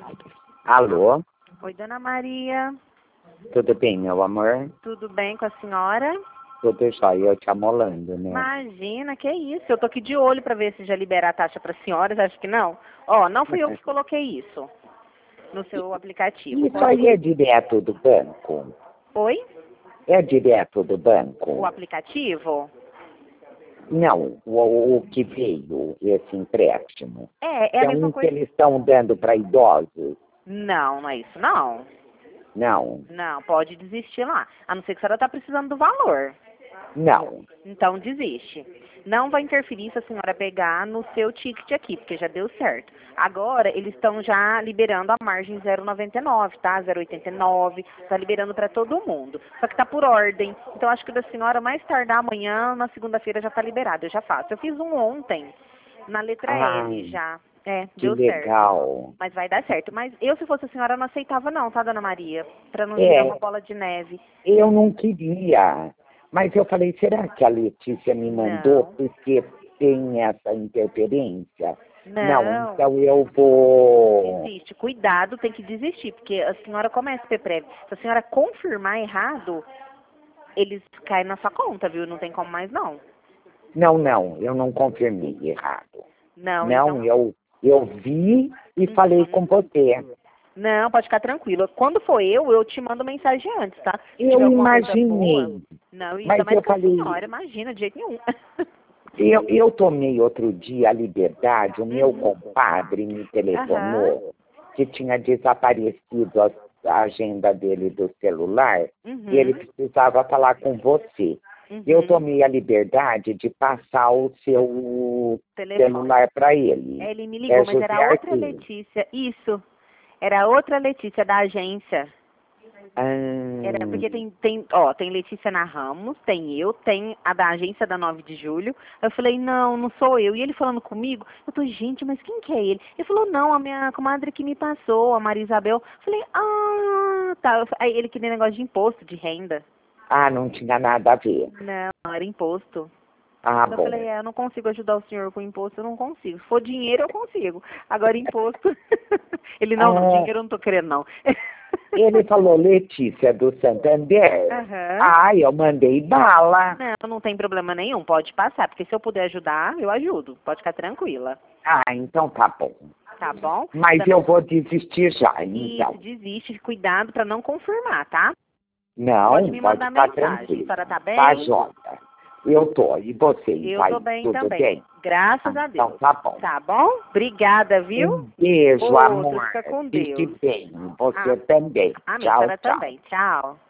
Alô? Oi, Dona Maria. Tudo bem, meu amor? Tudo bem com a senhora? Tudo jóia, eu te amolando, né? Imagina, que isso. Eu tô aqui de olho para ver se já libera a taxa para senhoras. Acho que não. Ó, não fui eu que coloquei isso no seu aplicativo. Isso aí é direto do banco? Oi? É direto do banco? O aplicativo? Não, o que veio, esse empréstimo. É a mesma um coisa. que eles estão dando para idosos? Não, não é isso, não. Não, Não, pode desistir lá. A não ser que a senhora tá precisando do valor. não. Então desiste. Não vai interferir se a senhora pegar no seu ticket aqui, porque já deu certo. Agora, eles estão já liberando a margem 0,99, tá? 0,89, tá liberando para todo mundo. Só que tá por ordem. Então, acho que da senhora, mais tardar amanhã, na segunda-feira, já tá liberado. Eu já faço. Eu fiz um ontem, na letra L já. Que Deu certo. legal. Mas vai dar certo. Mas eu, se fosse a senhora, não aceitava não, tá, Dona Maria? Para não virar uma bola de neve. Eu não queria. Mas eu falei, será que a Letícia me mandou porque tem essa interferência? Não, então eu vou... Desiste. Cuidado, tem que desistir, porque a senhora começa a PPREV. Se a senhora confirmar errado, eles caem na sua conta, viu? Não tem como mais, não. Não, eu não confirmei errado. Não, então... eu vi e falei com você. Não, pode ficar tranquilo. Quando for eu te mando mensagem antes, tá? Se Eu tiver alguma coisa imaginei. boa. Não, isso Mas é mais eu com a falei... senhora, imagina, de jeito nenhum. Eu tomei outro dia a liberdade, o meu compadre me telefonou que tinha desaparecido a agenda dele do celular e ele precisava falar com você. Eu tomei a liberdade de passar o seu celular para ele. Ele me ligou, mas era José outra Arthur. Letícia. Isso. Era outra Letícia da agência. Era porque tem Letícia na Ramos, tem eu, tem a da agência da 9 de julho. Eu falei, não sou eu. E ele falando comigo, eu tô, gente, mas quem que é ele? Ele falou, não, a minha comadre que me passou, a Maria Isabel. Eu falei, tá. Aí ele queria negócio de imposto, de renda. Não tinha nada a ver. Não, era imposto. Bom. Eu falei, eu não consigo ajudar o senhor com imposto, eu não consigo. Se for dinheiro, eu consigo. Agora, imposto... Ele, não, dinheiro eu não tô querendo, não. Ele falou, Letícia do Santander. Eu mandei bala. Não tem problema nenhum, pode passar, porque se eu puder ajudar, eu ajudo. Pode ficar tranquila. Então tá bom. Tá bom? Mas eu vou desistir já, então. Isso, desiste, cuidado pra não confirmar, tá? Não, pode me mandar ficar mensagem. tranquilo. A senhora tá bem? Tá jóia. Eu tô. E você? Eu tô bem tudo também. Bem? Graças a Deus. Então tá bom. Tá bom? Obrigada, viu? Um beijo, amor. Fica com Fique Deus. bem. Você também. Amém, Tchau, a senhora também. Tchau.